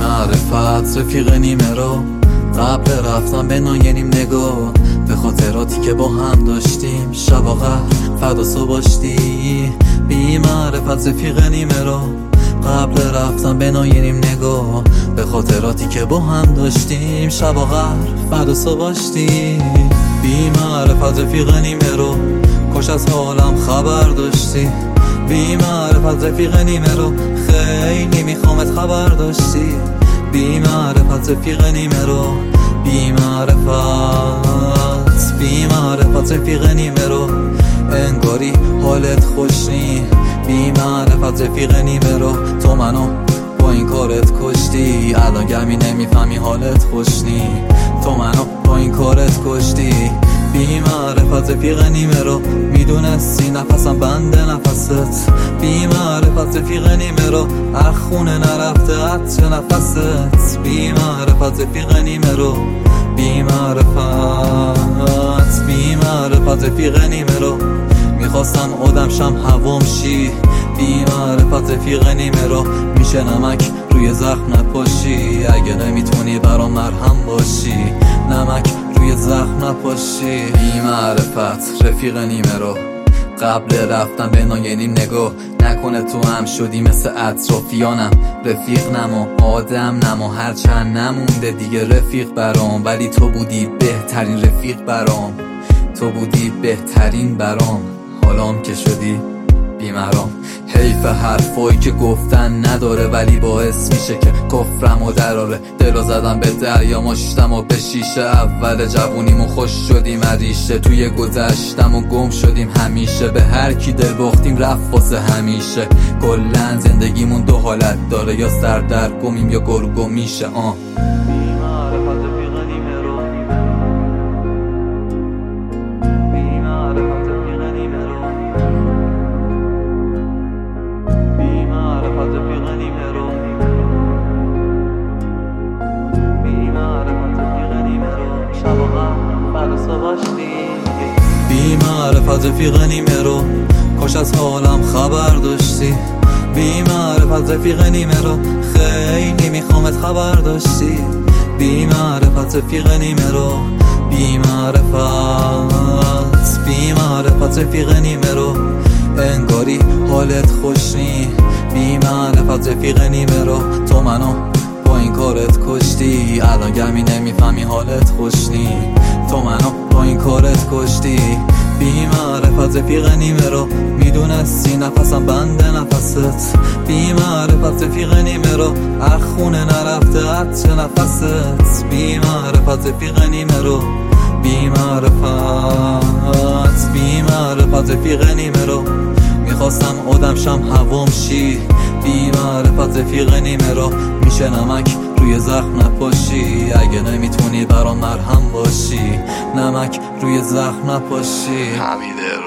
معرفت رفیق نیمه رو قبل رفتم به ناینیم نگاه به خاطراتی که با هم داشتیم شب و قهر فردا صبح باشتی. بی معرفت رفیق نیمه رو قبل رفتم به ناینیم نگاه به خاطراتی که با هم داشتیم شب و قهر فردا صبح باشتی. بی معرفت رفیق نیمه رو کاش از حالم خبر داشتی. بی معرفت رفیق نیمه رو خیلی میخوامت خبر داشتی. بی معرفت رفیق نیمه رو بی معرفت رفیق نیمه رو انگاری حالت خوش نی. بی معرفت رفیق نیمه رو تو منو با این کارت کشتی. الان گمی نمیفهمی حالت خوش نی. تو منو با این کارت کشتی. بی معرفت رفیق نیمه رو میدونستی نفسم بنده نفست. بی معرفت رفیق نیمه رو اخونه نرفته عطر نفست. بی معرفت رفیق نیمه رو بی معرفت رفیق نیمه رو میخواستم آدم شم هوام شی. بی معرفت رفیق نیمه رو میشه نمک روی زخم نپاشی. اگه نمیتونی برام مرهم باشی نمک روی زخم نپاشی. بی معرفت رفیق نیمه رو قبل رفتن به ناینیم نگاه نکنه تو هم شدی مثل اطرافیانم. رفیق نما آدم نما هرچند نمونده دیگه رفیق برام. ولی تو بودی بهترین رفیق برام. تو بودی بهترین برام. حالام که شدی بیمرام. حیف حرفایی که گفتن نداره ولی باعث میشه که کفرم و دراره. دلو زدم به دریا ماشتم و به شیشه. اول جوونیمو خوش شدیم عریشه. توی گذشتم و گم شدیم همیشه. به هر کی دل باختیم رفت واسه همیشه. کلن زندگیمون دو حالت داره یا سردرگمیم یا گرگو میشه. بی معرفت رفیق نیمه رو کاش از حالم خبر داشتی. بی معرفت رفیق نیمه رو خیلی میخوامت خبر داشتی. بی معرفت رفیق نیمه رو بی معرفت رفیق نیمه رو انگاری حالت خوش نی. بی معرفت رفیق نیمه رو تو منو با این کارت کشتی. الان گمی نمیفهمی حالت خوش نی. تو منو با این کارت کشتی. بی معرفت رفیق نیمه رو میدونستی نفسم بنده نفست. بی معرفت رفیق نیمه رو اخونه نرفته عطر نفست. بی معرفت رفیق نیمه رو بی معرفت رفیق نیمه رو میخواستم آدم شم هوام شی. بی معرفت رفیق نیمه رو میشه نمک روی زخم نپاشی. اگه نمیتونی برام مرهم باشی نمک روی زخم نپاشی. حمیده